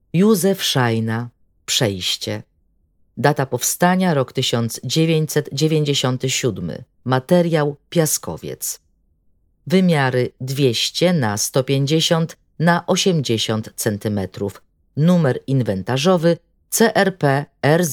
Józef Szajna. Przejście. Data powstania rok 1997. Materiał piaskowiec. Wymiary 200 na 150 na 80 cm. Numer inwentarzowy CRP RZ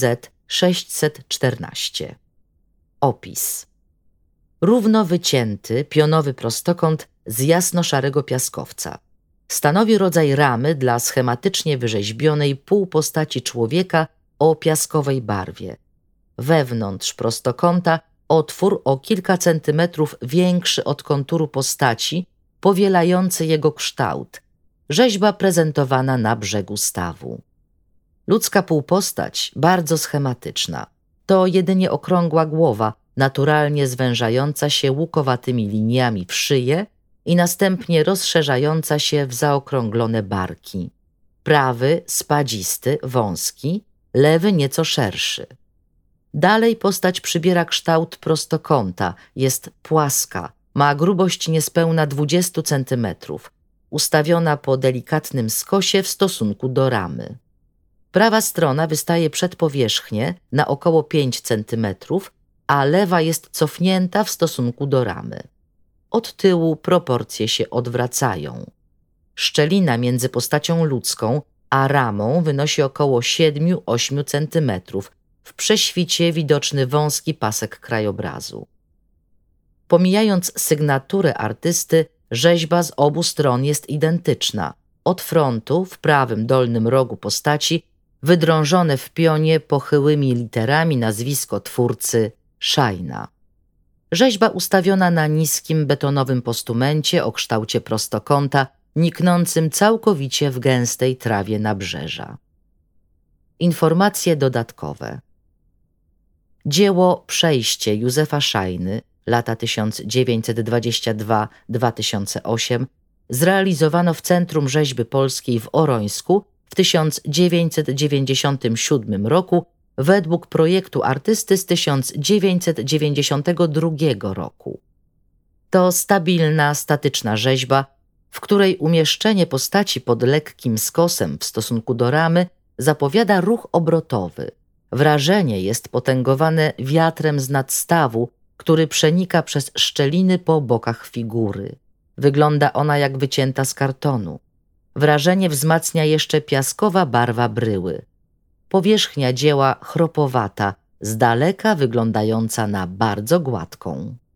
614. Opis. Równo wycięty, pionowy prostokąt z jasno-szarego piaskowca. Stanowi rodzaj ramy dla schematycznie wyrzeźbionej półpostaci człowieka o piaskowej barwie. Wewnątrz prostokąta otwór o kilka centymetrów większy od konturu postaci, powielający jego kształt. Rzeźba prezentowana na brzegu stawu. Ludzka półpostać bardzo schematyczna. To jedynie okrągła głowa, naturalnie zwężająca się łukowatymi liniami w szyję i następnie rozszerzająca się w zaokrąglone barki. Prawy spadzisty, wąski, lewy nieco szerszy. Dalej postać przybiera kształt prostokąta, jest płaska, ma grubość niespełna 20 cm, ustawiona po delikatnym skosie w stosunku do ramy. Prawa strona wystaje przed powierzchnię na około 5 cm, a lewa jest cofnięta w stosunku do ramy. Od tyłu proporcje się odwracają. Szczelina między postacią ludzką a ramą wynosi około 7–8 cm. W prześwicie widoczny wąski pasek krajobrazu. Pomijając sygnaturę artysty, rzeźba z obu stron jest identyczna. Od frontu, w prawym dolnym rogu postaci, wydrążone w pionie pochyłymi literami nazwisko twórcy Szajna. Rzeźba ustawiona na niskim betonowym postumencie o kształcie prostokąta, niknącym całkowicie w gęstej trawie nabrzeża. Informacje dodatkowe. Dzieło Przejście Józefa Szajny, lata 1922–2008, zrealizowano w Centrum Rzeźby Polskiej w Orońsku w 1997 roku według projektu artysty z 1992 roku. To stabilna, statyczna rzeźba, w której umieszczenie postaci pod lekkim skosem w stosunku do ramy zapowiada ruch obrotowy. Wrażenie jest potęgowane wiatrem z nadstawu, który przenika przez szczeliny po bokach figury. Wygląda ona jak wycięta z kartonu. Wrażenie wzmacnia jeszcze piaskowa barwa bryły. Powierzchnia dzieła chropowata, z daleka wyglądająca na bardzo gładką.